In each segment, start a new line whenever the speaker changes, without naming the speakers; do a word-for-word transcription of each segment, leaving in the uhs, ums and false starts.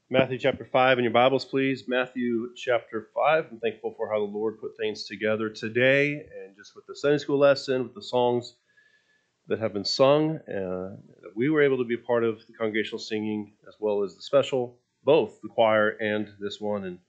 Matthew chapter five in your Bibles, please. Matthew chapter five. I'm thankful for how the Lord put things together today, and just with the Sunday school lesson, with the songs that have been sung. Uh, we were able to be a part of the congregational singing as well as the special, both the choir and this one. And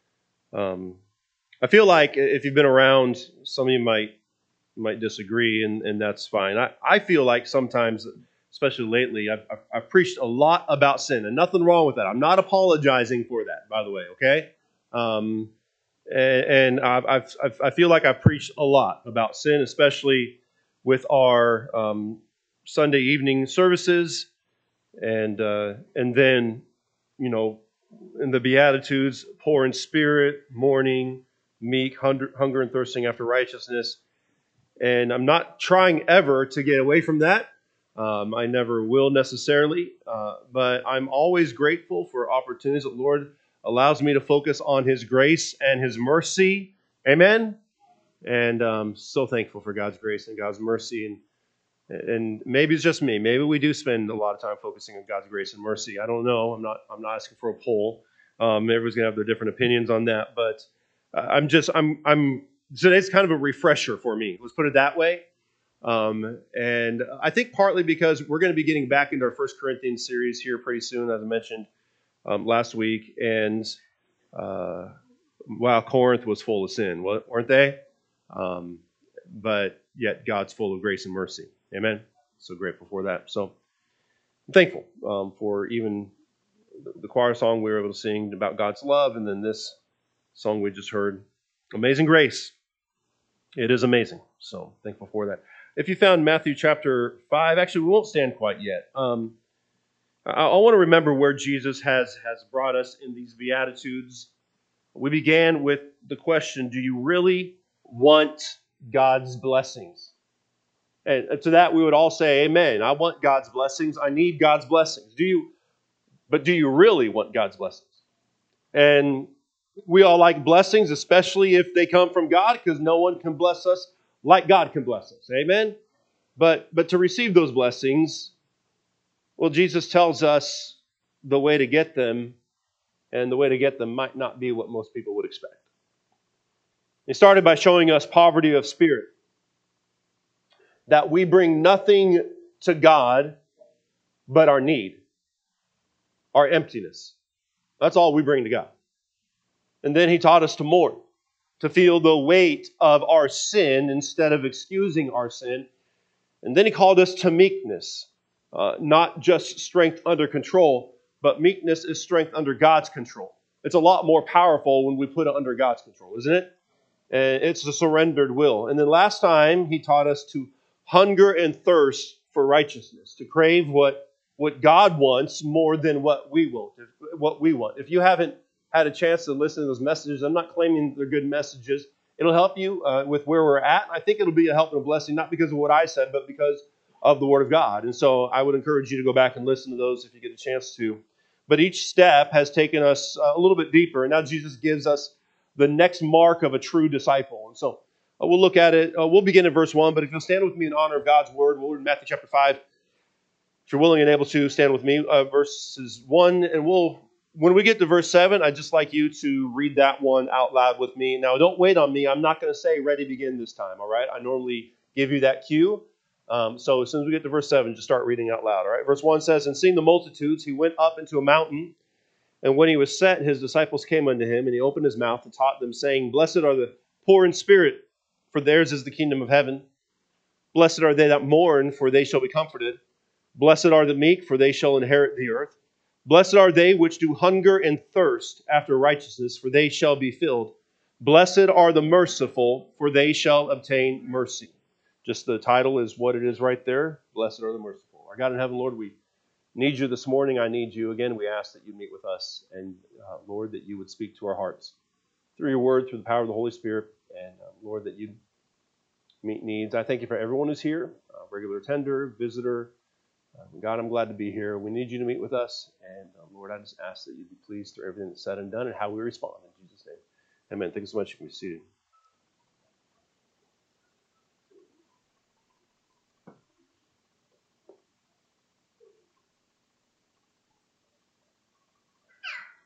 um, I feel like if you've been around, some of you might might disagree, and, and that's fine. I, I feel like sometimes, especially lately, I've, I've, I've preached a lot about sin, and nothing wrong with that. I'm not apologizing for that, by the way, okay? Um, and and I've, I've, I've, I feel like I've preached a lot about sin, especially with our um, Sunday evening services, and uh, and then, you know, in the Beatitudes, poor in spirit, mourning, meek, hunger, hunger and thirsting after righteousness. And I'm not trying ever to get away from that. Um, I never will necessarily. Uh, but I'm always grateful for opportunities that the Lord allows me to focus on His grace and His mercy. Amen? And um, so thankful for God's grace and God's mercy. And, and maybe it's just me. Maybe we do spend a lot of time focusing on God's grace and mercy. I don't know. I'm not, I'm not asking for a poll. Um, everyone's going to have their different opinions on that. But I'm just, I'm, I'm, today's kind of a refresher for me. Let's put it that way. Um, and I think partly because we're going to be getting back into our First Corinthians series here pretty soon, as I mentioned um, last week. And uh, wow, Corinth was full of sin, weren't they? Um, but yet God's full of grace and mercy. Amen. So grateful for that. So I'm thankful um, for even the choir song we were able to sing about God's love, and then this song we just heard, Amazing Grace. It is amazing. So thankful for that. If you found Matthew chapter five, actually we won't stand quite yet. Um, I, I want to remember where Jesus has, has brought us in these Beatitudes. We began with the question, do you really want God's blessings? And to that we would all say, amen. I want God's blessings. I need God's blessings. Do you? But do you really want God's blessings? And we all like blessings, especially if they come from God, because no one can bless us like God can bless us. Amen? But but to receive those blessings, well, Jesus tells us the way to get them, and the way to get them might not be what most people would expect. He started by showing us poverty of spirit, that we bring nothing to God but our need, our emptiness. That's all we bring to God. And then he taught us to mourn, to feel the weight of our sin instead of excusing our sin. And then he called us to meekness, uh, not just strength under control, but meekness is strength under God's control. It's a lot more powerful when we put it under God's control, isn't it? And it's a surrendered will. And then last time he taught us to hunger and thirst for righteousness, to crave what, what God wants more than what we want. What we want. If you haven't had a chance to listen to those messages, I'm not claiming they're good messages. It'll help you uh, with where we're at. I think it'll be a help and a blessing, not because of what I said, but because of the Word of God. And so I would encourage you to go back and listen to those if you get a chance to. But each step has taken us a little bit deeper, and now Jesus gives us the next mark of a true disciple. And so uh, we'll look at it. Uh, we'll begin in verse one, but if you'll stand with me in honor of God's Word, we'll read Matthew chapter five. If you're willing and able to, stand with me. Uh, verses one, and we'll, when we get to verse seven, I'd just like you to read that one out loud with me. Now, don't wait on me. I'm not going to say ready, begin this time, all right? I normally give you that cue. Um, so as soon as we get to verse seven, just start reading out loud, all right? Verse one says, and seeing the multitudes, he went up into a mountain, and when he was set, his disciples came unto him, and he opened his mouth and taught them, saying, blessed are the poor in spirit, for theirs is the kingdom of heaven. Blessed are they that mourn, for they shall be comforted. Blessed are the meek, for they shall inherit the earth. Blessed are they which do hunger and thirst after righteousness, for they shall be filled. Blessed are the merciful, for they shall obtain mercy. Just the title is what it is right there. Blessed are the merciful. Our God in heaven, Lord, we need you this morning. I need you. Again, we ask that you meet with us. And uh, Lord, that you would speak to our hearts through your word, through the power of the Holy Spirit. And uh, Lord, that you meet needs. I thank you for everyone who's here, uh, regular attender, visitor. Uh, God, I'm glad to be here. We need you to meet with us. And uh, Lord, I just ask that you be pleased through everything that's said and done and how we respond. In Jesus' name. Amen. Thank you so much. You can be seated.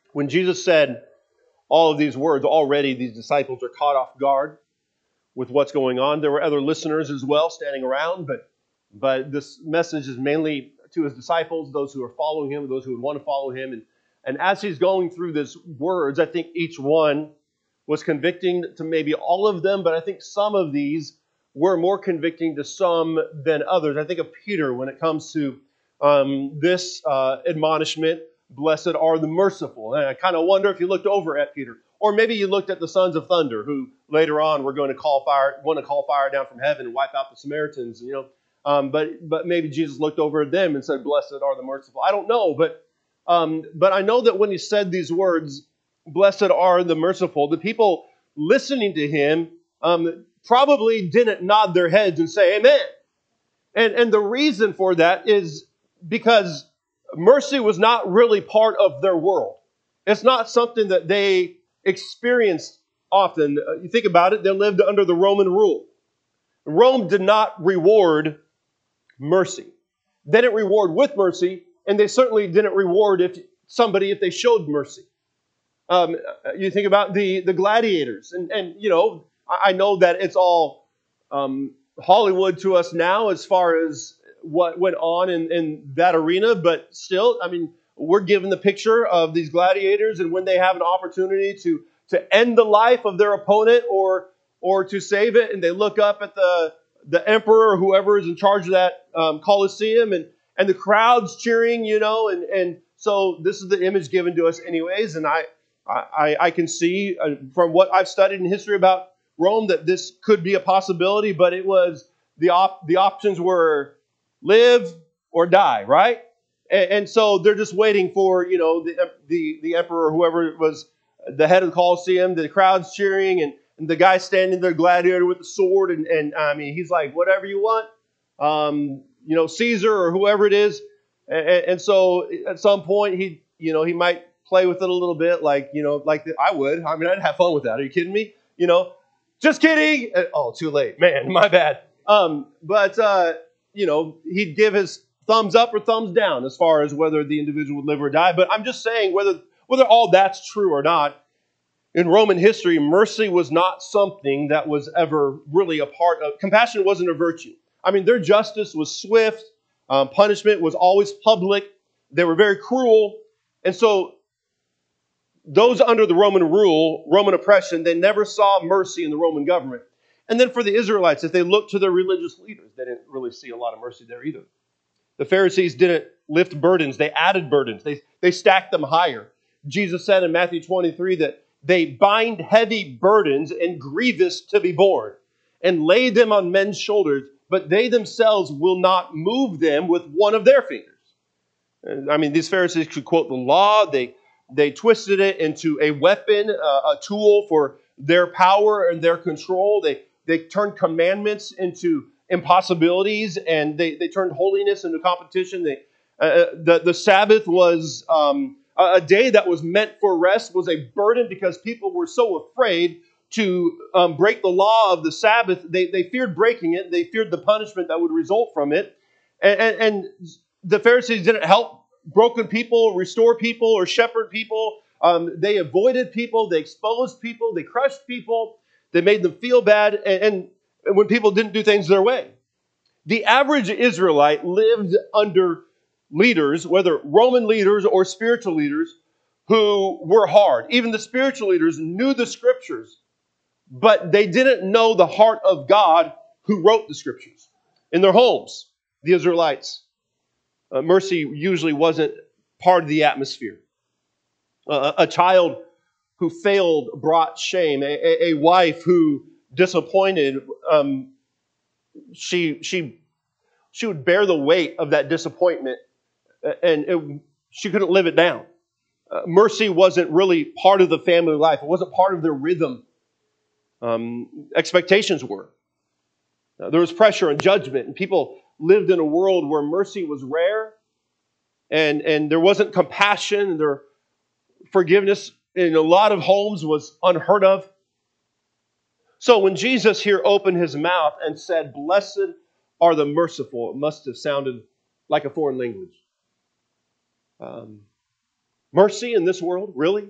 When Jesus said all of these words, already these disciples are caught off guard with what's going on. There were other listeners as well standing around, but but this message is mainly to his disciples, those who are following him, those who would want to follow him. And, and as he's going through these words, I think each one was convicting to maybe all of them, but I think some of these were more convicting to some than others. I think of Peter when it comes to um, this uh, admonishment, blessed are the merciful. And I kind of wonder if you looked over at Peter, or maybe you looked at the sons of thunder, who later on were going to call fire, want to call fire down from heaven and wipe out the Samaritans, you know. Um, but but maybe Jesus looked over at them and said, "Blessed are the merciful." I don't know, but um, but I know that when he said these words, "Blessed are the merciful," the people listening to him um, probably didn't nod their heads and say, "Amen." And and the reason for that is because mercy was not really part of their world. It's not something that they experienced often. You think about it; they lived under the Roman rule. Rome did not reward mercy. They didn't reward with mercy, and they certainly didn't reward if somebody if they showed mercy. Um, you think about the, the gladiators, and, and you know, I, I know that it's all um, Hollywood to us now as far as what went on in, in that arena, but still, I mean, we're given the picture of these gladiators, and when they have an opportunity to to end the life of their opponent or or to save it, and they look up at the the emperor or whoever is in charge of that um, Colosseum, and and the crowd's cheering, you know, and and so this is the image given to us, anyways. And I I, I can see uh, from what I've studied in history about Rome that this could be a possibility, but it was the op- the options were live or die, right? And, and so they're just waiting for, you know, the the the emperor or whoever was the head of the Colosseum, the crowd's cheering, and And the guy standing there, gladiator with the sword, and, and I mean, he's like, whatever you want, um, you know, Caesar or whoever it is. And, and so at some point, he, you know, he might play with it a little bit, like, you know, like the, I would. I mean, I'd have fun with that. Are you kidding me? You know, just kidding. And, oh, too late, man, my bad. Um, but uh, you know, he'd give his thumbs up or thumbs down as far as whether the individual would live or die. But I'm just saying, whether whether all that's true or not. In Roman history, mercy was not something that was ever really a part of. Compassion wasn't a virtue. I mean, their justice was swift. Um, punishment was always public. They were very cruel. And so those under the Roman rule, Roman oppression, they never saw mercy in the Roman government. And then for the Israelites, if they looked to their religious leaders, they didn't really see a lot of mercy there either. The Pharisees didn't lift burdens. They added burdens. They, they stacked them higher. Jesus said in Matthew twenty-three that they bind heavy burdens and grievous to be borne, and lay them on men's shoulders, but they themselves will not move them with one of their fingers. I mean, these Pharisees could quote the law. They they twisted it into a weapon, uh, a tool for their power and their control. They they turned commandments into impossibilities, and they, they turned holiness into competition. They, uh, the, the Sabbath was... Um, A day that was meant for rest was a burden because people were so afraid to um, break the law of the Sabbath. They, they feared breaking it. They feared the punishment that would result from it. And, and, and the Pharisees didn't help broken people, restore people, or shepherd people. Um, they avoided people. They exposed people. They crushed people. They made them feel bad. And, and when people didn't do things their way. The average Israelite lived under leaders, whether Roman leaders or spiritual leaders, who were hard. Even the spiritual leaders knew the scriptures, but they didn't know the heart of God who wrote the scriptures. In their homes, the Israelites, uh, mercy usually wasn't part of the atmosphere. Uh, a child who failed brought shame. A, a, a wife who disappointed, um, she she she would bear the weight of that disappointment. And it, she couldn't live it down. Uh, mercy wasn't really part of the family life. It wasn't part of their rhythm. Um, expectations were. Uh, there was pressure and judgment, and people lived in a world where mercy was rare, and, and there wasn't compassion, and their forgiveness in a lot of homes was unheard of. So when Jesus here opened his mouth and said, "Blessed are the merciful," it must have sounded like a foreign language. Um, Mercy in this world? Really?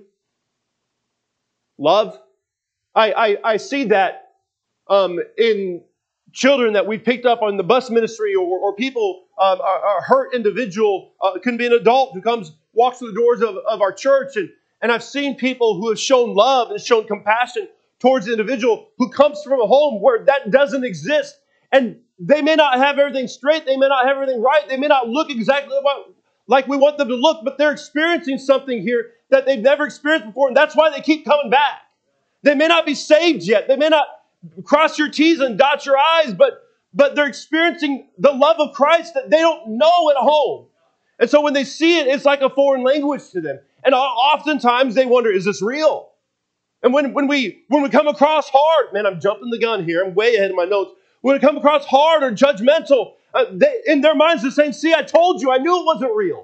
Love? I, I, I see that um, in children that we picked up on the bus ministry, or, or people, um, a, a hurt individual, uh, it can be an adult who comes, walks through the doors of, of our church. And, and I've seen people who have shown love and shown compassion towards the individual who comes from a home where that doesn't exist. And they may not have everything straight. They may not have everything right. They may not look exactly what, like we want them to look, but they're experiencing something here that they've never experienced before. And that's why they keep coming back. They may not be saved yet. They may not cross your T's and dot your I's, but, but they're experiencing the love of Christ that they don't know at home. And so when they see it, it's like a foreign language to them. And oftentimes they wonder, is this real? And when, when we when we come across hard, man, I'm jumping the gun here. I'm way ahead of my notes. When we come across hard or judgmental, uh, they, in their minds they're saying, see, I told you, I knew it wasn't real.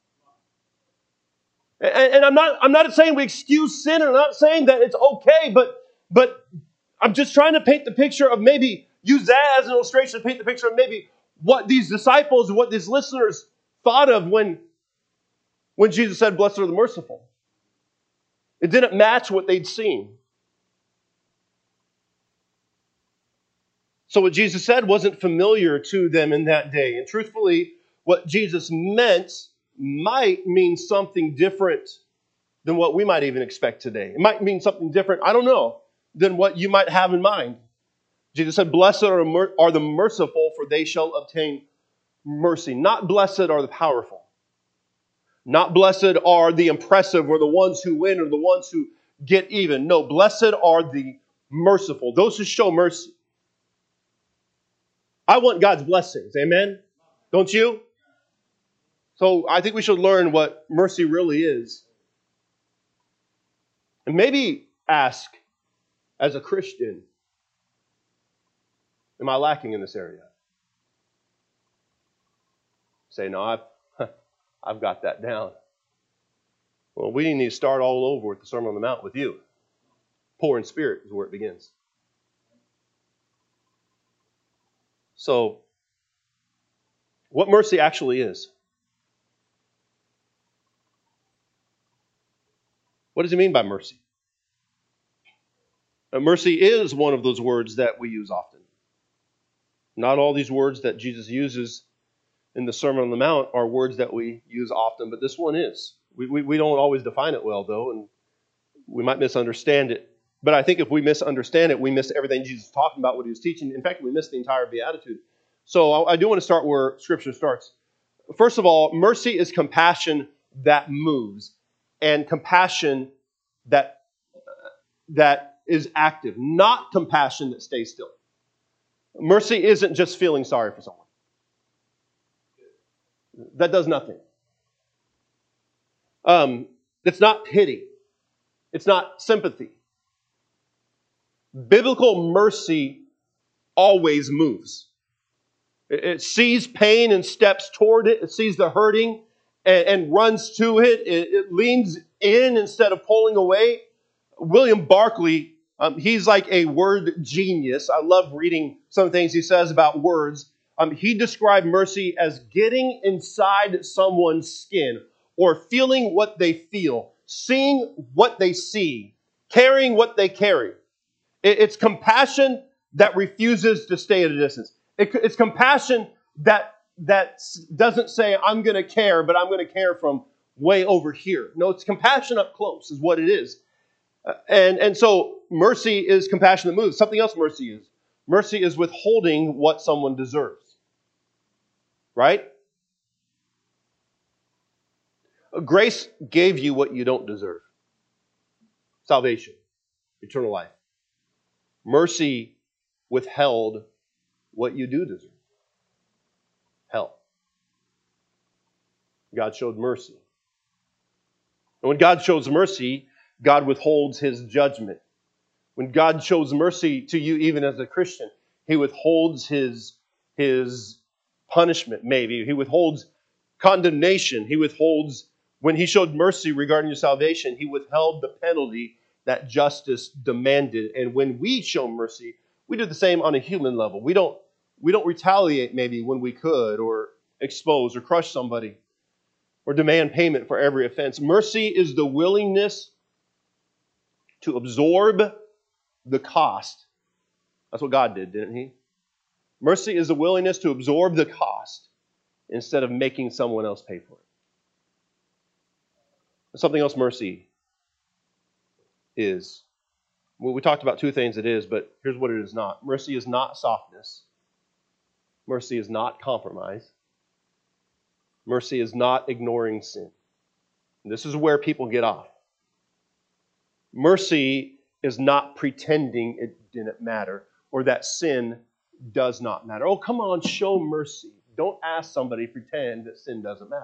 And, and I'm not I'm not saying we excuse sin, and I'm not saying that it's okay, but but I'm just trying to paint the picture of, maybe use that as an illustration to paint the picture of maybe what these disciples and what these listeners thought of when, when Jesus said, blessed are the merciful. It didn't match what they'd seen. So what Jesus said wasn't familiar to them in that day. And truthfully, what Jesus meant might mean something different than what we might even expect today. It might mean something different, I don't know, than what you might have in mind. Jesus said, blessed are, mer- are the merciful, for they shall obtain mercy. Not blessed are the powerful. Not blessed are the impressive, or the ones who win, or the ones who get even. No, blessed are the merciful, those who show mercy. I want God's blessings, amen? Don't you? So I think we should learn what mercy really is. And maybe ask, as a Christian, am I lacking in this area? Say, no, I've, I've got that down. Well, we need to start all over with the Sermon on the Mount with you. Poor in spirit is where it begins. So, what mercy actually is. What does he mean by mercy? Now, mercy is one of those words that we use often. Not all these words that Jesus uses in the Sermon on the Mount are words that we use often, but this one is. We, we, we don't always define it well, though, and we might misunderstand it. But I think if we misunderstand it, we miss everything Jesus was talking about, what he was teaching. In fact, we miss the entire Beatitude. So I, I do want to start where Scripture starts. First of all, mercy is compassion that moves, and compassion that, that is active, not compassion that stays still. Mercy isn't just feeling sorry for someone. That does nothing. Um, it's not pity. It's not sympathy. Biblical mercy always moves. It, it sees pain and steps toward it. It sees the hurting and, and runs to it. it. It leans in instead of pulling away. William Barclay, um, he's like a word genius. I love reading some things he says about words. Um, he described mercy as getting inside someone's skin, or feeling what they feel, seeing what they see, carrying what they carry. It, it's compassion that refuses to stay at a distance. It, it's compassion that, that doesn't say, I'm going to care, but I'm going to care from way over here. No, it's compassion up close is what it is. Uh, and, and so mercy is compassion that moves. Something else mercy is. Mercy is withholding what someone deserves. Right? Grace gave you what you don't deserve. Salvation, eternal life. Mercy withheld what you do deserve. Hell. God showed mercy. And when God shows mercy, God withholds his judgment. When God shows mercy to you, even as a Christian, he withholds his, his punishment, maybe. He withholds condemnation. He withholds, when he showed mercy regarding your salvation, he withheld the penalty that justice demanded. And when we show mercy, we do the same on a human level. We don't, we don't retaliate maybe when we could, or expose or crush somebody. or demand payment for every offense. Mercy is the willingness to absorb the cost. That's what God did, didn't he? Mercy is the willingness to absorb the cost instead of making someone else pay for it. Something else mercy is. Well, we talked about two things it is, but here's what it is not. Mercy is not softness. Mercy is not compromise. Mercy is not ignoring sin. And this is where people get off. Mercy is not pretending it didn't matter or that sin does not matter. Oh, come on, show mercy. Don't ask somebody to pretend that sin doesn't matter.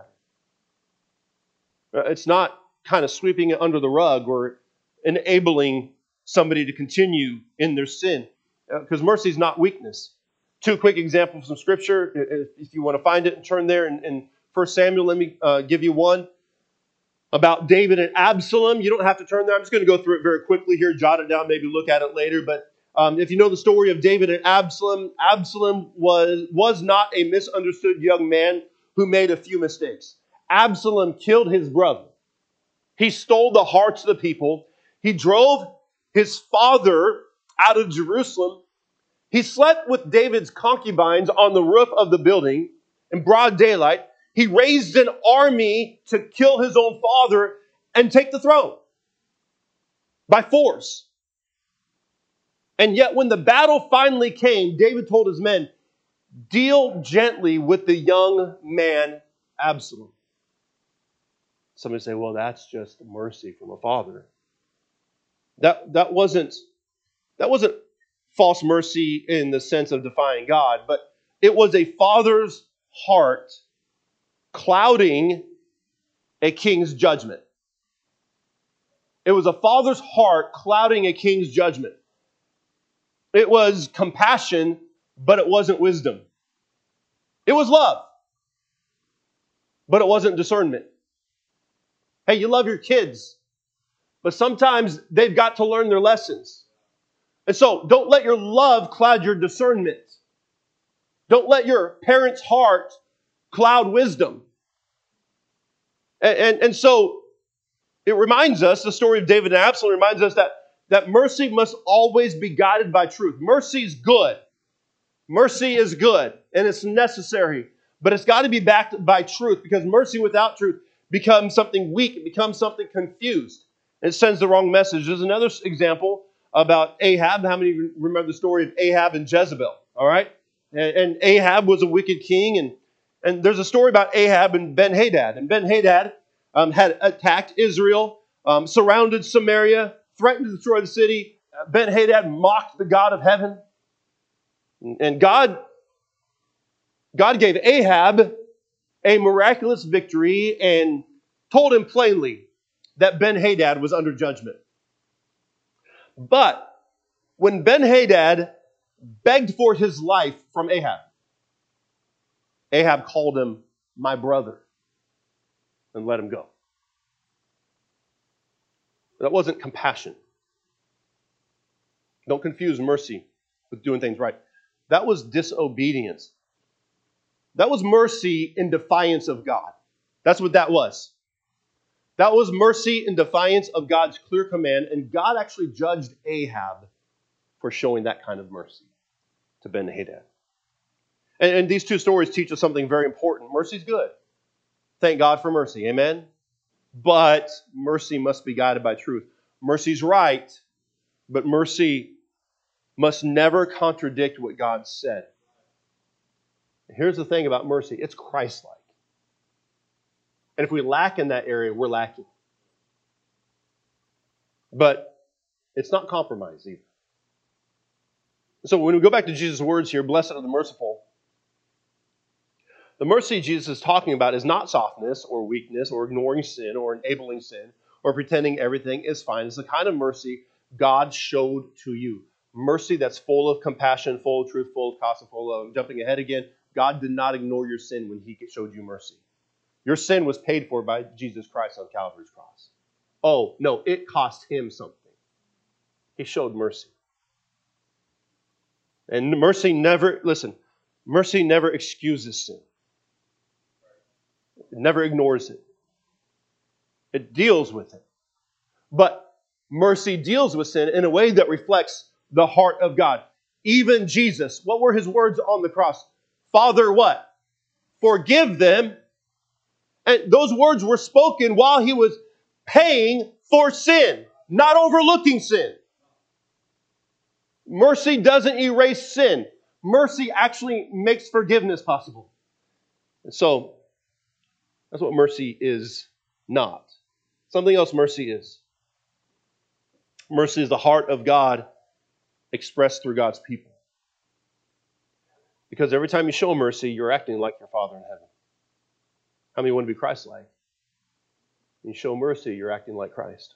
It's not kind of sweeping it under the rug or enabling somebody to continue in their sin. Because mercy is not weakness. Two quick examples from Scripture. If you want to find it and turn there in, in First Samuel, let me uh, give you one about David and Absalom. You don't have to turn there. I'm just going to go through it very quickly here, jot it down, maybe look at it later. But um, if you know the story of David and Absalom, Absalom was, was not a misunderstood young man who made a few mistakes. Absalom killed his brother. He stole the hearts of the people. He drove his father out of Jerusalem. He slept with David's concubines on the roof of the building in broad daylight. He raised an army to kill his own father and take the throne by force. And yet when the battle finally came, David told his men, deal gently with the young man Absalom. Somebody say, well, that's just mercy from a father. That, that wasn't, that wasn't false mercy in the sense of defying God, but it was a father's heart clouding a king's judgment. It was a father's heart clouding a king's judgment. It was compassion, but it wasn't wisdom. It was love, but it wasn't discernment. Hey, you love your kids, but sometimes they've got to learn their lessons. And so don't let your love cloud your discernment. Don't let your parent's heart cloud wisdom. And, and, and so it reminds us, the story of David and Absalom reminds us that, that mercy must always be guided by truth. Mercy is good. Mercy is good, and it's necessary. But it's got to be backed by truth, because mercy without truth becomes something weak. It becomes something confused. It sends the wrong message. There's another example about Ahab. How many remember the story of Ahab and Jezebel? All right? And, and Ahab was a wicked king, and, and there's a story about Ahab and Ben-Hadad. And Ben-Hadad um, had attacked Israel, um, surrounded Samaria, threatened to destroy the city. Uh, Ben-Hadad mocked the God of heaven. And God, God gave Ahab a miraculous victory and told him plainly that Ben-Hadad was under judgment. But when Ben-Hadad begged for his life from Ahab, Ahab called him my brother and let him go. That wasn't compassion. Don't confuse mercy with doing things right. That was disobedience. That was mercy in defiance of God. That's what that was. That was mercy in defiance of God's clear command, and God actually judged Ahab for showing that kind of mercy to Ben-Hadad. And, and these two stories teach us something very important. Mercy's good. Thank God for mercy. Amen? But mercy must be guided by truth. Mercy's right, but mercy must never contradict what God said. Here's the thing about mercy. It's Christ-like. And if we lack in that area, we're lacking. But it's not compromise either. So when we go back to Jesus' words here, blessed are the merciful, the mercy Jesus is talking about is not softness or weakness or ignoring sin or enabling sin or pretending everything is fine. It's the kind of mercy God showed to you. Mercy that's full of compassion, full of truth, full of cost, and full of love. I'm jumping ahead again. God did not ignore your sin when He showed you mercy. Your sin was paid for by Jesus Christ on Calvary's cross. Oh, no, it cost Him something. He showed mercy. And mercy never, listen, mercy never excuses sin. It never ignores it. It deals with it. But mercy deals with sin in a way that reflects the heart of God. Even Jesus, what were his words on the cross? Father, what? Forgive them. And those words were spoken while he was paying for sin, not overlooking sin. Mercy doesn't erase sin. Mercy actually makes forgiveness possible. And so, that's what mercy is not. Something else mercy is. Mercy is the heart of God expressed through God's people. Because every time you show mercy, you're acting like your Father in heaven. How many want to be Christ-like? When you show mercy, you're acting like Christ.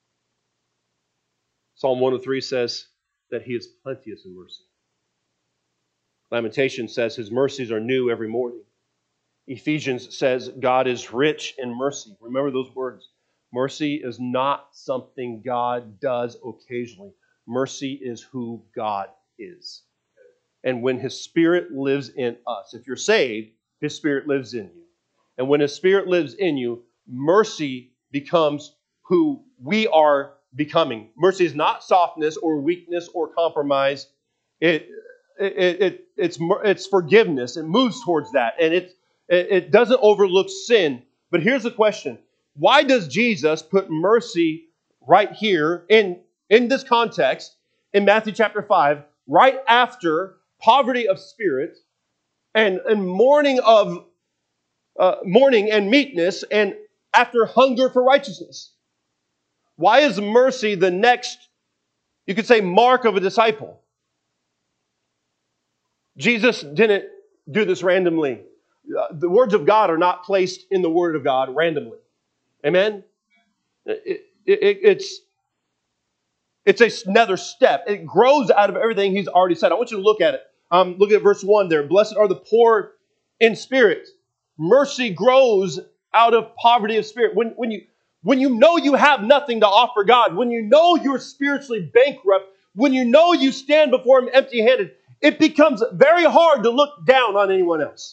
Psalm one oh three says that he is plenteous in mercy. Lamentation says his mercies are new every morning. Ephesians says God is rich in mercy. Remember those words. Mercy is not something God does occasionally. Mercy is who God is. And when his Spirit lives in us, if you're saved, his Spirit lives in you. And when his Spirit lives in you, mercy becomes who we are becoming. Mercy is not softness or weakness or compromise. It, it, it, it's, it's forgiveness. It moves towards that. And it, it doesn't overlook sin. But here's the question. Why does Jesus put mercy right here in, in this context in Matthew chapter five, right after poverty of spirit and, and mourning of uh, mourning and meekness, and after hunger for righteousness? Why is mercy the next, you could say, mark of a disciple? Jesus didn't do this randomly. Uh, the words of God are not placed in the Word of God randomly. Amen? It, it, it, it's, it's another step. It grows out of everything he's already said. I want you to look at it. Um, look at verse one there. Blessed are the poor in spirit. Mercy grows out of poverty of spirit. When, when, you, when you know you have nothing to offer God, when you know you're spiritually bankrupt, when you know you stand before him empty-handed, it becomes very hard to look down on anyone else.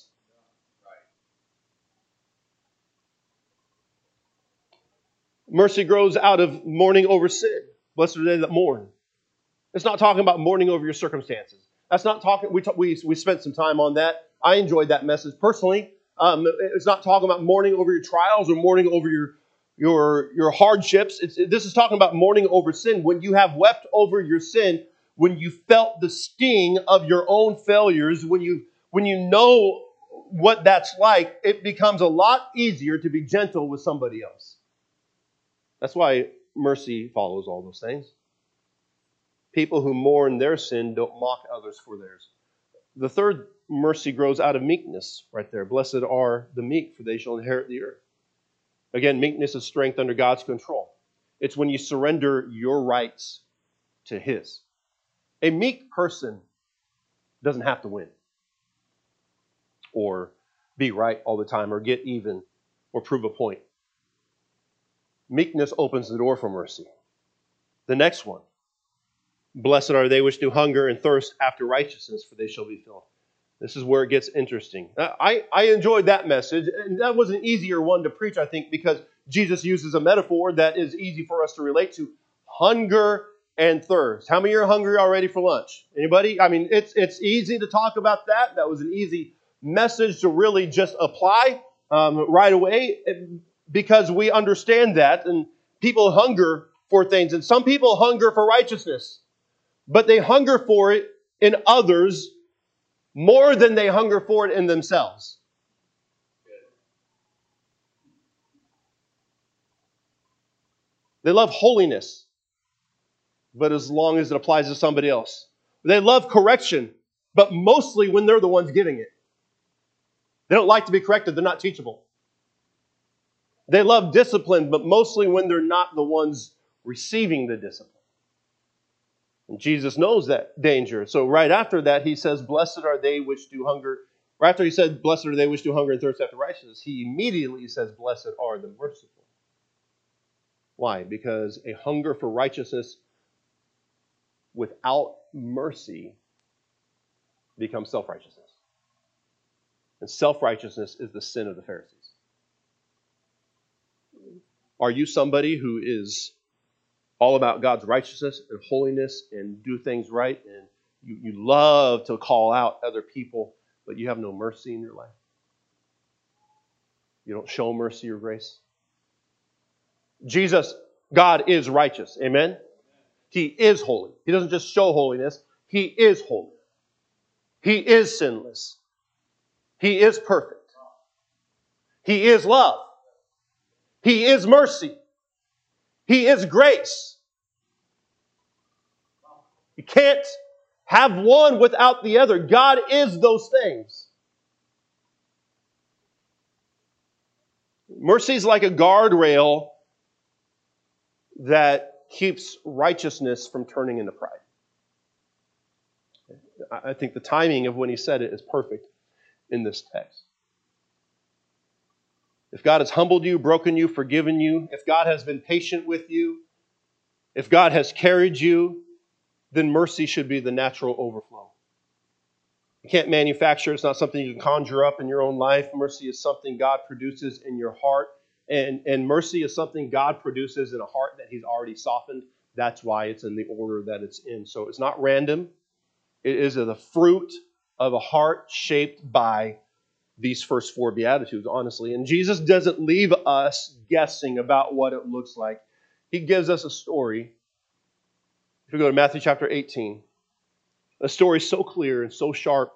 Mercy grows out of mourning over sin. Blessed are they that mourn. It's not talking about mourning over your circumstances. That's not talking. We talk, we we spent some time on that. I enjoyed that message personally. Um, it's not talking about mourning over your trials or mourning over your your your hardships. It's, this is talking about mourning over sin. When you have wept over your sin, when you felt the sting of your own failures, when you when you know what that's like, it becomes a lot easier to be gentle with somebody else. That's why mercy follows all those things. People who mourn their sin don't mock others for theirs. The third mercy grows out of meekness right there. Blessed are the meek, for they shall inherit the earth. Again, meekness is strength under God's control. It's when you surrender your rights to his. A meek person doesn't have to win or be right all the time or get even or prove a point. Meekness opens the door for mercy. The next one. Blessed are they which do hunger and thirst after righteousness, for they shall be filled. This is where it gets interesting. I, I enjoyed that message, and that was an easier one to preach, I think, because Jesus uses a metaphor that is easy for us to relate to. Hunger and thirst. How many are hungry already for lunch? Anybody? I mean, it's it's easy to talk about that. That was an easy message to really just apply um, right away, because we understand that, and people hunger for things, and some people hunger for righteousness. But they hunger for it in others more than they hunger for it in themselves. They love holiness, but as long as it applies to somebody else. They love correction, but mostly when they're the ones giving it. They don't like to be corrected. They're not teachable. They love discipline, but mostly when they're not the ones receiving the discipline. And Jesus knows that danger. So right after that, he says, blessed are they which do hunger. Right after he said, blessed are they which do hunger and thirst after righteousness, he immediately says, blessed are the merciful. Why? Because a hunger for righteousness without mercy becomes self-righteousness. And self-righteousness is the sin of the Pharisees. Are you somebody who is all about God's righteousness and holiness and do things right, and you, you love to call out other people, but you have no mercy in your life? You don't show mercy or grace? Jesus, God is righteous. Amen? He is holy. He doesn't just show holiness. He is holy. He is sinless. He is perfect. He is love. He is mercy. He is grace. You can't have one without the other. God is those things. Mercy is like a guardrail that keeps righteousness from turning into pride. I think the timing of when he said it is perfect in this text. If God has humbled you, broken you, forgiven you, if God has been patient with you, if God has carried you, then mercy should be the natural overflow. You can't manufacture. It's not something you can conjure up in your own life. Mercy is something God produces in your heart. And, and mercy is something God produces in a heart that He's already softened. That's why it's in the order that it's in. So it's not random. It is the fruit of a heart shaped by these first four Beatitudes, honestly. And Jesus doesn't leave us guessing about what it looks like. He gives us a story. If we go to Matthew chapter eighteen, a story so clear and so sharp,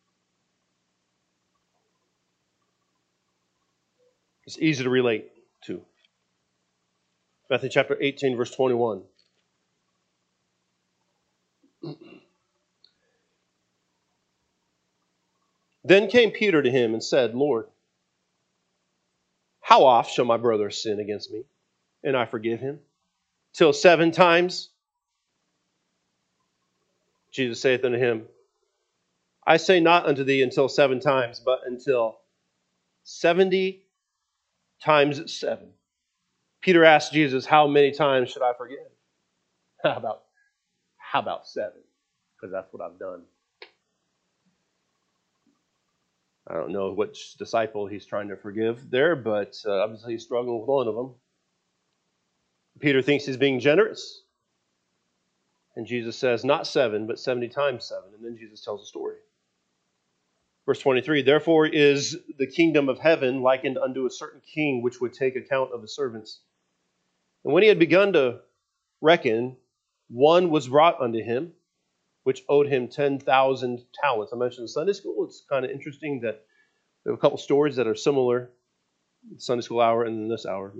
it's easy to relate to. Matthew chapter eighteen, verse twenty-one. Then came Peter to him and said, Lord, how oft shall my brother sin against me, and I forgive him? Till seven times? Jesus saith unto him, I say not unto thee until seven times, but until seventy times seven. Peter asked Jesus, how many times should I forgive? How about, how about seven? Because that's what I've done. I don't know which disciple he's trying to forgive there, but uh, obviously he's struggling with one of them. Peter thinks he's being generous. And Jesus says, not seven, but seventy times seven. And then Jesus tells a story. Verse twenty-three, therefore is the kingdom of heaven likened unto a certain king, which would take account of his servants. And when he had begun to reckon, one was brought unto him, which owed him ten thousand talents. I mentioned in Sunday school. It's kind of interesting that we have a couple stories that are similar, Sunday school hour and then this hour.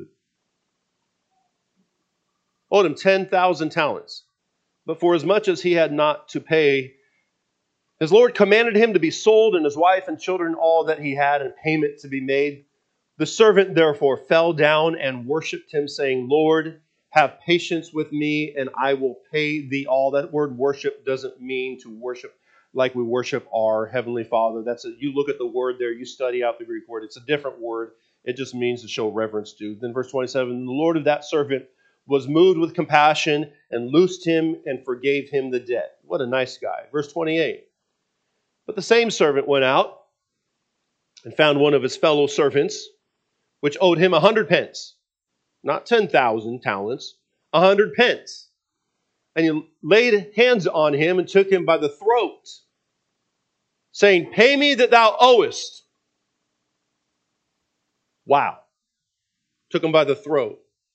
Owed him ten thousand talents. But for as much as he had not to pay, his Lord commanded him to be sold, and his wife and children, all that he had, and payment to be made. The servant therefore fell down and worshipped him, saying, Lord, have patience with me, and I will pay thee all. That word worship doesn't mean to worship like we worship our Heavenly Father. That's a, you look at the word there, you study out the Greek word. It's a different word. It just means to show reverence to. Then verse twenty-seven, the Lord of that servant was moved with compassion and loosed him and forgave him the debt. What a nice guy. Verse twenty-eight, but the same servant went out and found one of his fellow servants, which owed him a hundred pence. Not ten thousand talents, a hundred pence. And he laid hands on him and took him by the throat, saying, pay me that thou owest. Wow. Took him by the throat.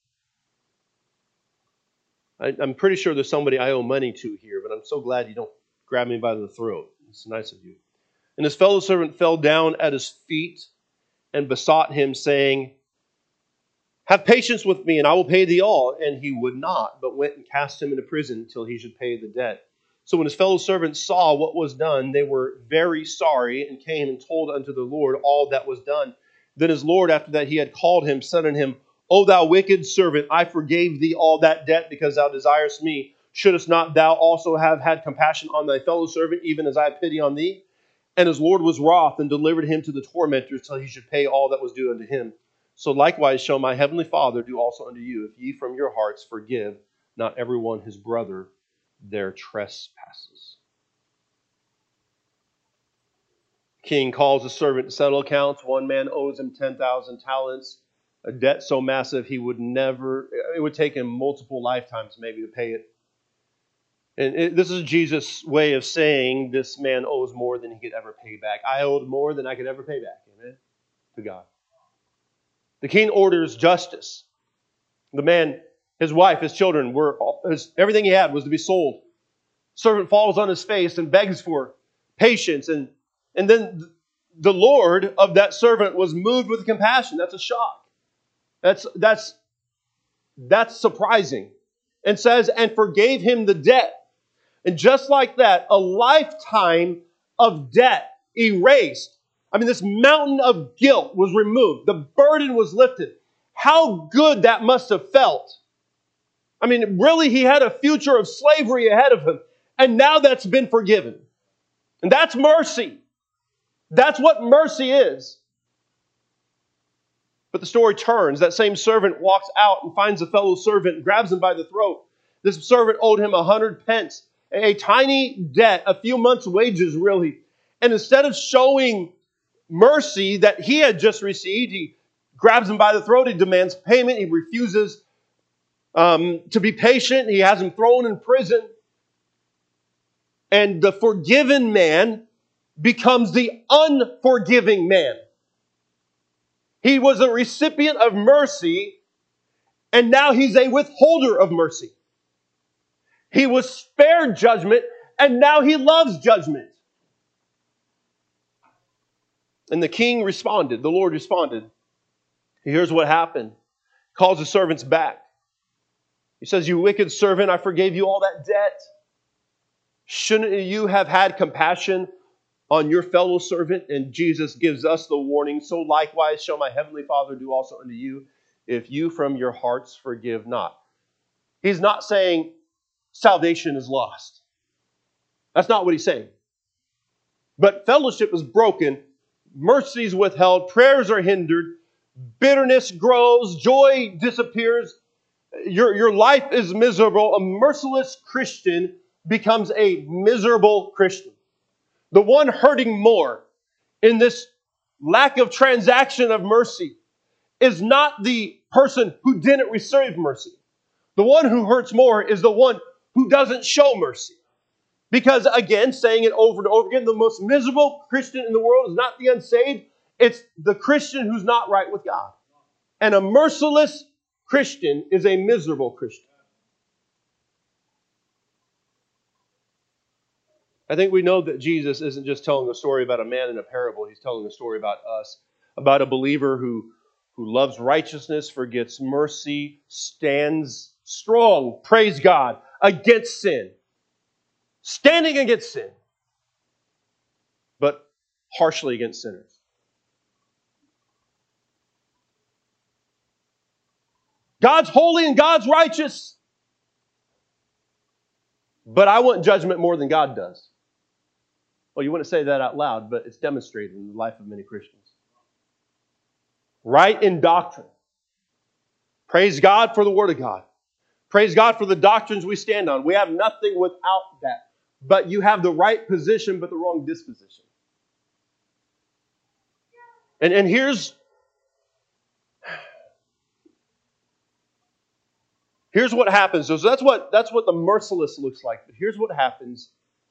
I, I'm pretty sure there's somebody I owe money to here, but I'm so glad you don't grab me by the throat. It's nice of you. And his fellow servant fell down at his feet and besought him, saying, have patience with me, and I will pay thee all. And he would not, but went and cast him into prison till he should pay the debt. So when his fellow servants saw what was done, they were very sorry, and came and told unto the Lord all that was done. Then his Lord, after that he had called him, said unto him, O thou wicked servant, I forgave thee all that debt, because thou desirest me. Shouldest not thou also have had compassion on thy fellow servant, even as I have pity on thee? And his Lord was wroth, and delivered him to the tormentors, till he should pay all that was due unto him. So likewise shall my heavenly Father do also unto you, if ye from your hearts forgive not everyone his brother their trespasses. King calls a servant to settle accounts. One man owes him ten thousand talents. a debt so massive he would never, it would take him multiple lifetimes maybe to pay it. And it, this is Jesus' way of saying this man owes more than he could ever pay back. I owed more than I could ever pay back. Amen? To God. The king orders justice. The man, his wife, his children, were his, everything he had was to be sold. Servant falls on his face and begs for patience. And, and then the Lord of that servant was moved with compassion. That's a shock. That's, that's, that's surprising. And says, and forgave him the debt. And just like that, a lifetime of debt erased. I mean, this mountain of guilt was removed. The burden was lifted. How good that must have felt. I mean, really, he had a future of slavery ahead of him. And now that's been forgiven. And that's mercy. That's what mercy is. But the story turns. That same servant walks out and finds a fellow servant and grabs him by the throat. This servant owed him a hundred pence. A tiny debt, a few months' wages, really. And instead of showing mercy that he had just received, he grabs him by the throat. He demands payment. He refuses um, to be patient. He has him thrown in prison. And the forgiven man becomes the unforgiving man. He was a recipient of mercy, and now he's a withholder of mercy. He was spared judgment, and now he loves judgment. And the king responded. The Lord responded. Here's what happened. Calls the servants back. He says, "You wicked servant, I forgave you all that debt. Shouldn't you have had compassion on your fellow servant?" And Jesus gives us the warning, "So likewise shall my heavenly Father do also unto you, if you from your hearts forgive not." He's not saying salvation is lost. That's not what he's saying. But fellowship is broken, mercy is withheld, prayers are hindered, bitterness grows, joy disappears, your, your life is miserable. A merciless Christian becomes a miserable Christian. The one hurting more in this lack of transaction of mercy is not the person who didn't receive mercy. The one who hurts more is the one who doesn't show mercy. Because again, saying it over and over again, the most miserable Christian in the world is not the unsaved. It's the Christian who's not right with God. And a merciless Christian is a miserable Christian. I think we know that Jesus isn't just telling a story about a man in a parable. He's telling a story about us, about a believer who, who loves righteousness, forgets mercy, stands strong, praise God, against sin. Standing against sin, but harshly against sinners. God's holy and God's righteous, but I want judgment more than God does. Well, you wouldn't say that out loud, but it's demonstrated in the life of many Christians. Right in doctrine. Praise God for the Word of God. Praise God for the doctrines we stand on. We have nothing without that. But you have the right position, but the wrong disposition. And, and here's, here's what happens. So that's what, that's what the merciless looks like. But here's what happens.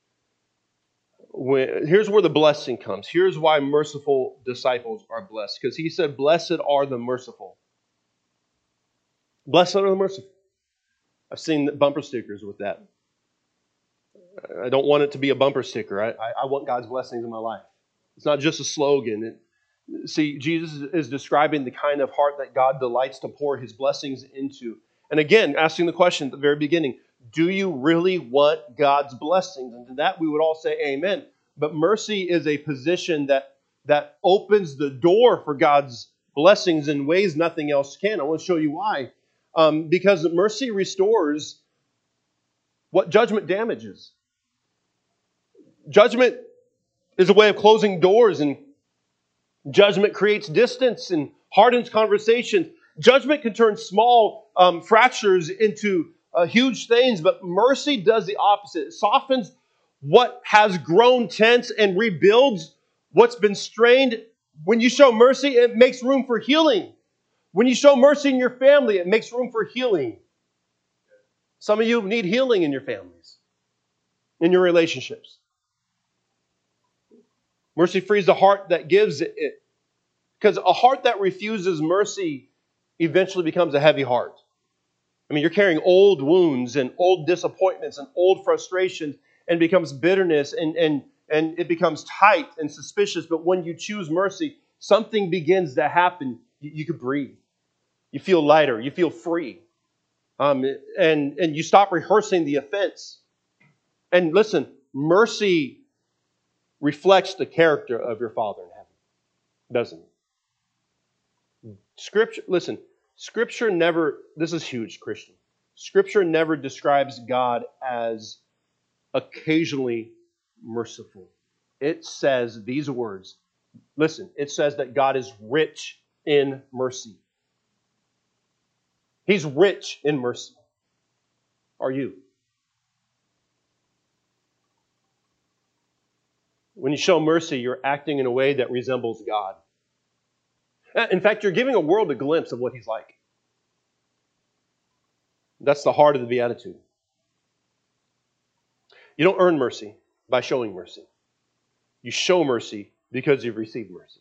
When, here's where the blessing comes. Here's why merciful disciples are blessed. Because he said, "Blessed are the merciful." Blessed are the merciful. I've seen bumper stickers with that. I don't want it to be a bumper sticker. I, I, I want God's blessings in my life. It's not just a slogan. It, see, Jesus is describing the kind of heart that God delights to pour His blessings into. And again, asking the question at the very beginning, do you really want God's blessings? And to that we would all say amen. But mercy is a position that, that opens the door for God's blessings in ways nothing else can. I want to show you why. Um, because mercy restores what judgment damages. Judgment is a way of closing doors, and judgment creates distance and hardens conversation. Judgment can turn small um, fractures into uh, huge things, but mercy does the opposite. It softens what has grown tense and rebuilds what's been strained. When you show mercy, it makes room for healing. When you show mercy in your family, it makes room for healing. Some of you need healing in your families, in your relationships. Mercy frees the heart that gives it. Because a heart that refuses mercy eventually becomes a heavy heart. I mean, you're carrying old wounds and old disappointments and old frustrations, and becomes bitterness, and, and, and it becomes tight and suspicious. But when you choose mercy, something begins to happen. You, you can breathe. You feel lighter. You feel free. Um, and, and you stop rehearsing the offense. And listen, mercy reflects the character of your Father in heaven, doesn't it? Scripture, listen, Scripture never, this is huge, Christian. Scripture never describes God as occasionally merciful. It says these words. Listen, it says that God is rich in mercy. He's rich in mercy. Are you? When you show mercy, you're acting in a way that resembles God. In fact, you're giving a world a glimpse of what He's like. That's the heart of the Beatitude. You don't earn mercy by showing mercy. You show mercy because you've received mercy.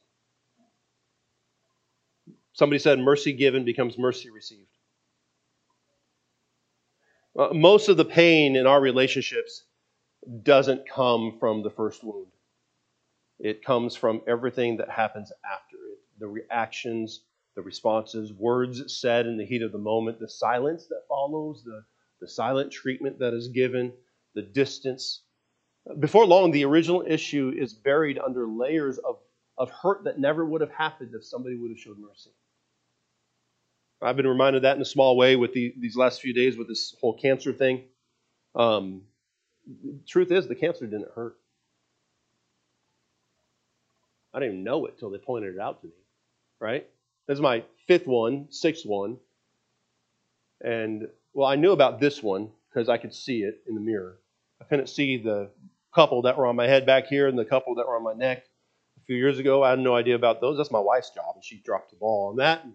Somebody said mercy given becomes mercy received. Uh, most of the pain in our relationships doesn't come from the first wound. It comes from everything that happens after it. The reactions, the responses, words said in the heat of the moment, the silence that follows, the, the silent treatment that is given, the distance. Before long, the original issue is buried under layers of, of hurt that never would have happened if somebody would have showed mercy. I've been reminded of that in a small way with the, these last few days with this whole cancer thing. Um, truth is, the cancer didn't hurt. I didn't even know it till they pointed it out to me, right? This is my fifth one, sixth one. And, well, I knew about this one because I could see it in the mirror. I couldn't see the couple that were on my head back here and the couple that were on my neck. A few years ago, I had no idea about those. That's my wife's job, and she dropped the ball on that.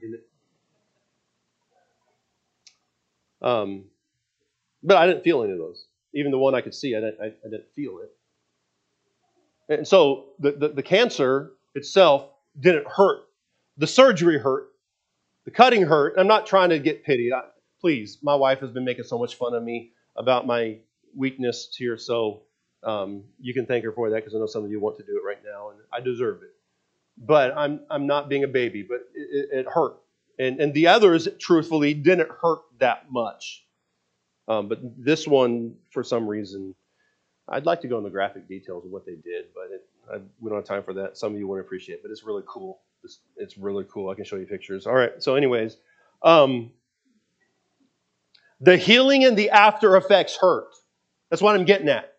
Um, but I didn't feel any of those. Even the one I could see, I didn't, I, I didn't feel it. And so the, the, the cancer itself didn't hurt. The surgery hurt. The cutting hurt. I'm not trying to get pity. I, please, my wife has been making so much fun of me about my weakness here, so um, you can thank her for that because I know some of you want to do it right now, and I deserve it. But I'm I'm not being a baby, but it, it, it hurt. And, and the others, truthfully, didn't hurt that much. Um, but this one, for some reason, I'd like to go into graphic details of what they did, but it, I, we don't have time for that. Some of you wouldn't appreciate it, but it's really cool. It's, it's really cool. I can show you pictures. All right, so anyways, um, the healing and the after effects hurt. That's what I'm getting at.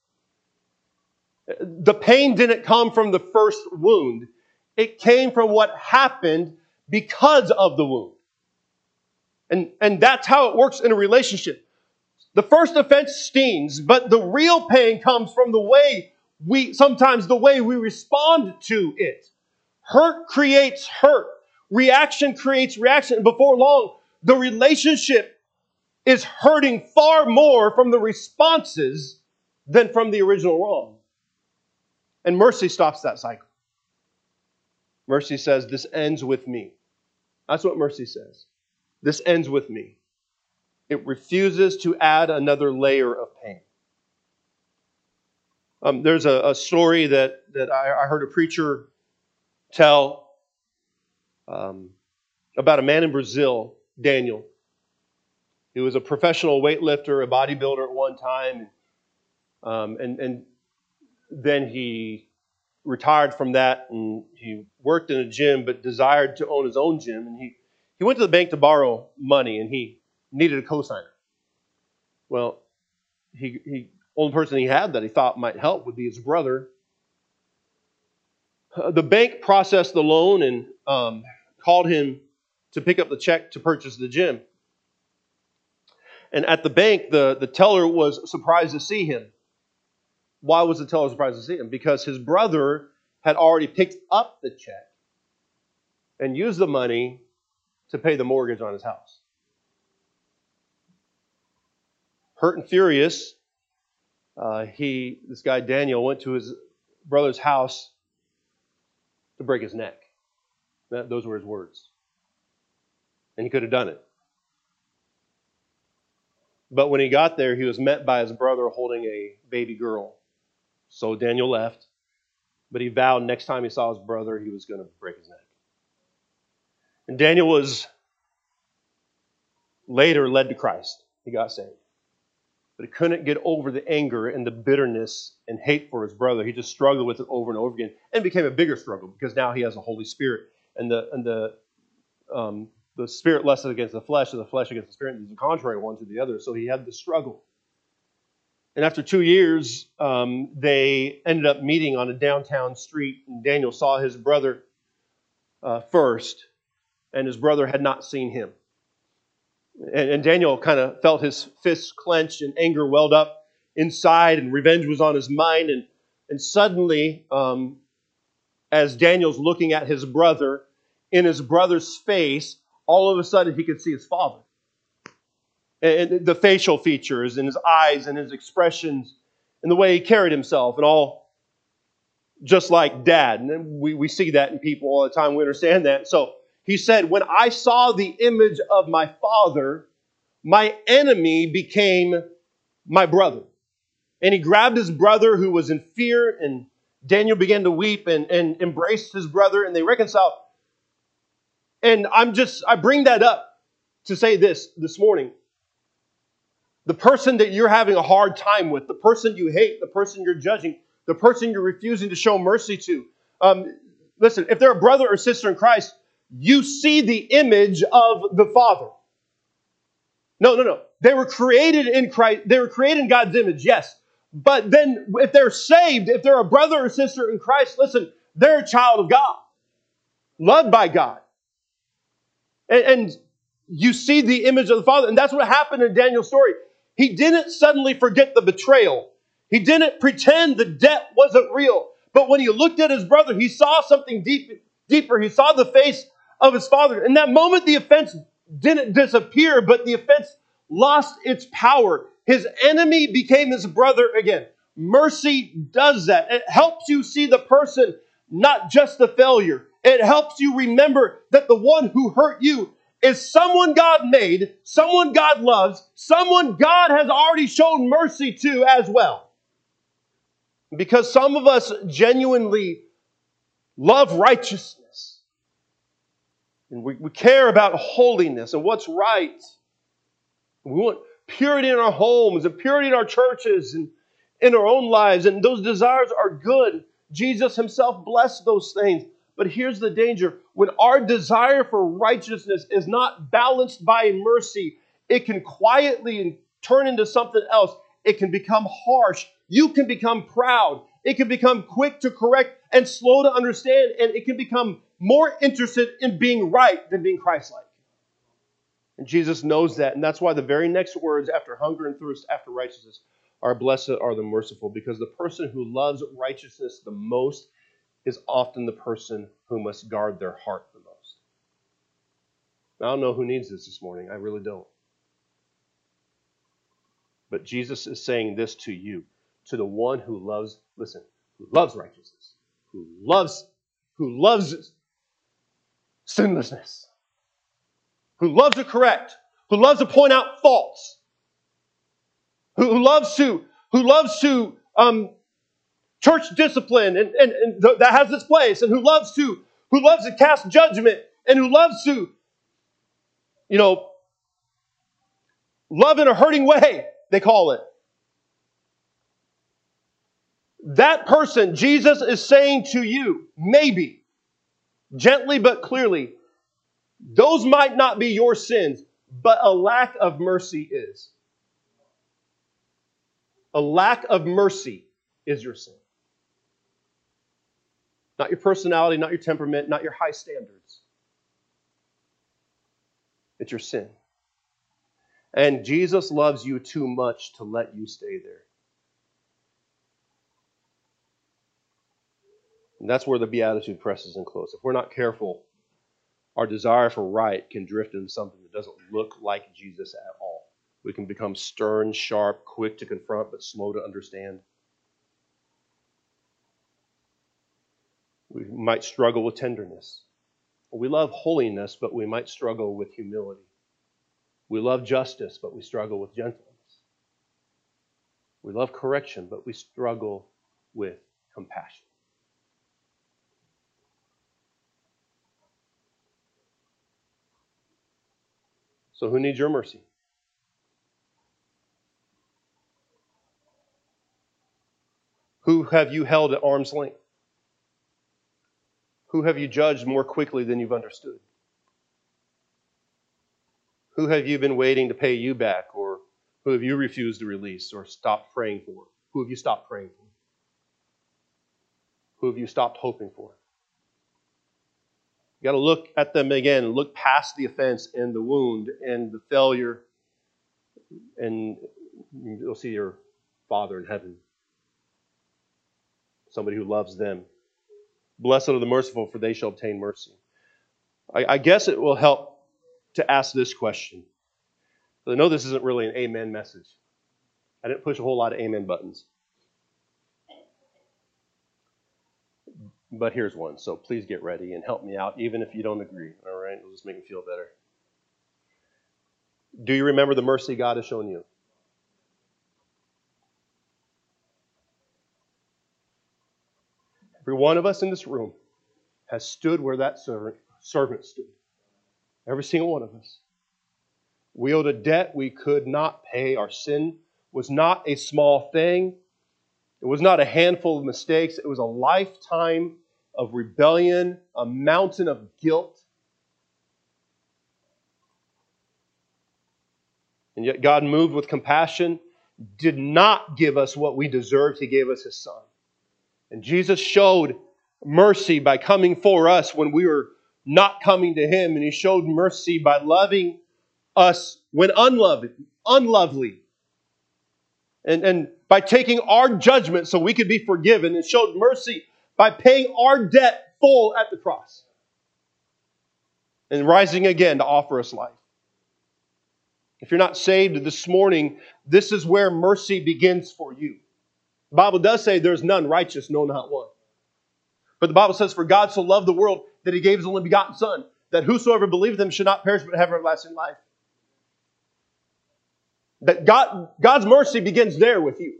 The pain didn't come from the first wound. It came from what happened because of the wound. And, and that's how it works in a relationship. The first offense stings, but the real pain comes from the way we, sometimes the way we respond to it. Hurt creates hurt. Reaction creates reaction. And before long, the relationship is hurting far more from the responses than from the original wrong. And mercy stops that cycle. Mercy says, this ends with me. That's what mercy says. This ends with me. It refuses to add another layer of pain. Um, there's a, a story that, that I, I heard a preacher tell um, about a man in Brazil, Daniel. He was a professional weightlifter, a bodybuilder at one time. Um, and, and then he retired from that, and he worked in a gym but desired to own his own gym. And he, he went to the bank to borrow money, and he needed a cosigner. Well, he, he only person he had that he thought might help would be his brother. Uh, the bank processed the loan and um, called him to pick up the check to purchase the gym. And at the bank, the, the teller was surprised to see him. Why was the teller surprised to see him? Because his brother had already picked up the check and used the money to pay the mortgage on his house. Hurt and furious, uh, he, this guy Daniel, went to his brother's house to break his neck. That, those were his words. And he could have done it. But when he got there, he was met by his brother holding a baby girl. So Daniel left, but he vowed next time he saw his brother, he was going to break his neck. And Daniel was later led to Christ. He got saved. But he couldn't get over the anger and the bitterness and hate for his brother. He just struggled with it over and over again. And it became a bigger struggle because now he has a Holy Spirit. And the and the um, the spirit lusts against the flesh, and the flesh against the spirit. There's a contrary one to the other. So he had the struggle. And after two years, um, they ended up meeting on a downtown street. And Daniel saw his brother uh, first, and his brother had not seen him. And, and Daniel kind of felt his fists clench and anger welled up inside, and revenge was on his mind. And, and suddenly, um, as Daniel's looking at his brother, in his brother's face, all of a sudden he could see his father. And the facial features and his eyes and his expressions and the way he carried himself and all just like dad. And we, we see that in people all the time. We understand that. So he said, when I saw the image of my father, my enemy became my brother. And he grabbed his brother who was in fear, and Daniel began to weep and, and embraced his brother, and they reconciled. And I'm just, I bring that up to say this this morning. The person that you're having a hard time with, the person you hate, the person you're judging, the person you're refusing to show mercy to. Um, listen, if they're a brother or sister in Christ, you see the image of the Father. No, no, no. They were created in Christ. They were created in God's image, yes. But then if they're saved, if they're a brother or sister in Christ, listen, they're a child of God, loved by God. And, and you see the image of the Father. And that's what happened in Daniel's story. He didn't suddenly forget the betrayal. He didn't pretend the debt wasn't real. But when he looked at his brother, he saw something deep, deeper. He saw the face of his father. In that moment, the offense didn't disappear, but the offense lost its power. His enemy became his brother again. Mercy does that. It helps you see the person, not just the failure. It helps you remember that the one who hurt you is someone God made, someone God loves, someone God has already shown mercy to as well. Because some of us genuinely love righteousness. And we, we care about holiness and what's right. We want purity in our homes and purity in our churches and in our own lives. And those desires are good. Jesus himself blessed those things. But here's the danger. When our desire for righteousness is not balanced by mercy, it can quietly turn into something else. It can become harsh. You can become proud. It can become quick to correct and slow to understand. And it can become more interested in being right than being Christ-like. And Jesus knows that. And that's why the very next words after hunger and thirst after righteousness are blessed are the merciful. Because the person who loves righteousness the most is often the person who must guard their heart the most. I don't know who needs this this morning. I really don't. But Jesus is saying this to you, to the one who loves, listen, who loves righteousness, who loves, who loves sinlessness, who loves to correct, who loves to point out faults, who, who loves to, who loves to um, church discipline and, and, and th- that has its place, and who loves to, who loves to cast judgment, and who loves to, you know, love in a hurting way, they call it. That person, Jesus is saying to you, maybe, gently but clearly, those might not be your sins, but a lack of mercy is. A lack of mercy is your sin. Not your personality, not your temperament, not your high standards. It's your sin. And Jesus loves you too much to let you stay there. And that's where the Beatitude presses in close. If we're not careful, our desire for right can drift into something that doesn't look like Jesus at all. We can become stern, sharp, quick to confront, but slow to understand. We might struggle with tenderness. We love holiness, but we might struggle with humility. We love justice, but we struggle with gentleness. We love correction, but we struggle with compassion. So who needs your mercy? Who have you held at arm's length? Who have you judged more quickly than you've understood? Who have you been waiting to pay you back, or who have you refused to release or stopped praying for? Who have you stopped praying for? Who have you stopped hoping for? You got to look at them again, look past the offense and the wound and the failure, and you'll see your Father in heaven. Somebody who loves them. Blessed are the merciful, for they shall obtain mercy. I, I guess it will help to ask this question. I know this isn't really an amen message. I didn't push a whole lot of amen buttons. But here's one, so please get ready and help me out, even if you don't agree. All right, it'll just make me feel better. Do you remember the mercy God has shown you? Every one of us in this room has stood where that servant, servant stood. Every single one of us. We owed a debt we could not pay. Our sin was not a small thing. It was not a handful of mistakes. It was a lifetime of rebellion, a mountain of guilt. And yet God, moved with compassion, did not give us what we deserved. He gave us His Son. And Jesus showed mercy by coming for us when we were not coming to Him. And He showed mercy by loving us when unlovely, unlovely. And, and by taking our judgment so we could be forgiven, and showed mercy by paying our debt full at the cross. And rising again to offer us life. If you're not saved this morning, this is where mercy begins for you. The Bible does say there's none righteous, no, not one. But the Bible says, for God so loved the world that He gave His only begotten Son, that whosoever believeth Him should not perish but have everlasting life. That God, God's mercy begins there with you.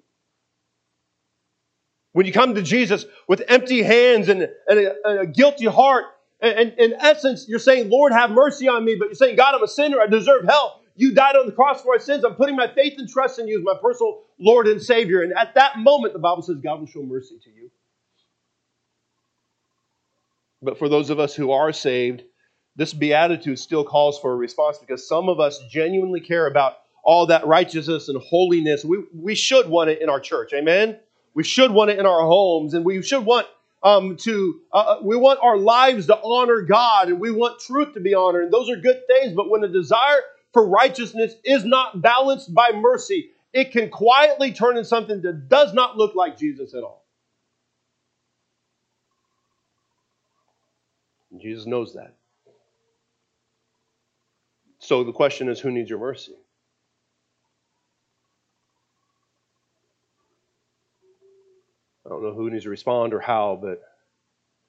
When you come to Jesus with empty hands and, and, a, and a guilty heart, and, and in essence, you're saying, Lord, have mercy on me. But you're saying, God, I'm a sinner. I deserve hell. You died on the cross for my sins. I'm putting my faith and trust in you as my personal Lord and Savior. And at that moment, the Bible says God will show mercy to you. But for those of us who are saved, this beatitude still calls for a response, because some of us genuinely care about all that righteousness and holiness. We, we should want it in our church. Amen? We should want it in our homes, and we should want um, to, uh, we want our lives to honor God, and we want truth to be honored, and those are good things. But when the desire for righteousness is not balanced by mercy, it can quietly turn into something that does not look like Jesus at all. And Jesus knows that. So the question is, who needs your mercy? I don't know who needs to respond or how, but